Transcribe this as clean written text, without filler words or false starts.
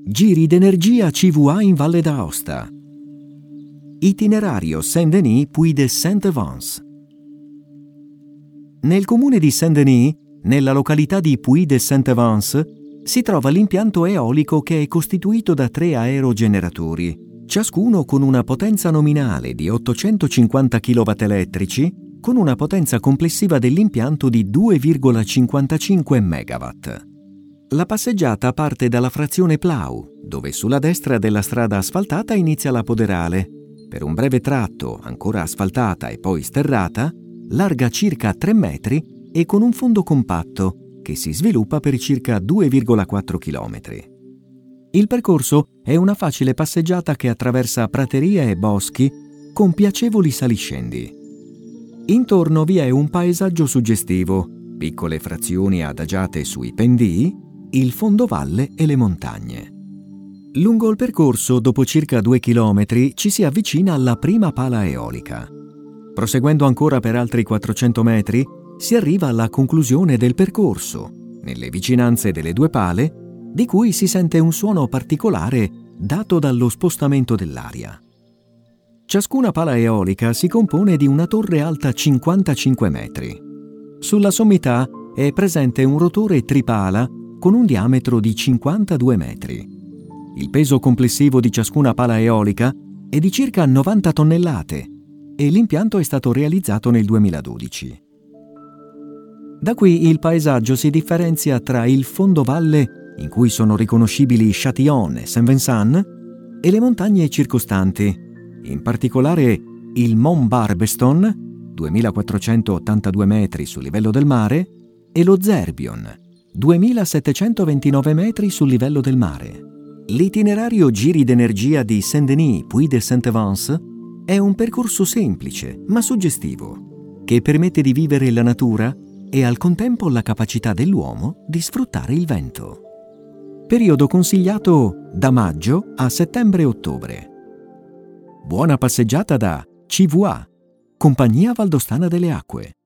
Giri d'energia CVA in Valle d'Aosta. Itinerario Saint-Denis Puy de Saint-Evans. Nel comune di Saint-Denis, nella località di Puy de Saint-Evans, si trova l'impianto eolico che è costituito da 3 aerogeneratori, ciascuno con una potenza nominale di 850 kW elettrici, con una potenza complessiva dell'impianto di 2,55 MW. La passeggiata parte dalla frazione Plau, dove sulla destra della strada asfaltata inizia la Poderale. Per un breve tratto, ancora asfaltata e poi sterrata, larga circa 3 metri e con un fondo compatto che si sviluppa per circa 2,4 km. Il percorso è una facile passeggiata che attraversa praterie e boschi con piacevoli saliscendi. Intorno vi è un paesaggio suggestivo, piccole frazioni adagiate sui pendii, il fondovalle e le montagne. Lungo il percorso, dopo circa 2 chilometri, ci si avvicina alla prima pala eolica. Proseguendo ancora per altri 400 metri, si arriva alla conclusione del percorso, nelle vicinanze delle 2 pale, di cui si sente un suono particolare dato dallo spostamento dell'aria. Ciascuna pala eolica si compone di una torre alta 55 metri. Sulla sommità è presente un rotore tripala con un diametro di 52 metri. Il peso complessivo di ciascuna pala eolica è di circa 90 tonnellate e l'impianto è stato realizzato nel 2012. Da qui il paesaggio si differenzia tra il fondovalle, in cui sono riconoscibili Châtillon e Saint-Vincent, e le montagne circostanti, in particolare il Mont Barbeston, 2482 metri sul livello del mare, e lo Zerbion, 2729 metri sul livello del mare. L'itinerario Giri d'energia di Saint-Denis Puy de Saint-Evans è un percorso semplice ma suggestivo che permette di vivere la natura e al contempo la capacità dell'uomo di sfruttare il vento. Periodo consigliato da maggio a settembre-ottobre. Buona passeggiata da CVA, Compagnia Valdostana delle Acque.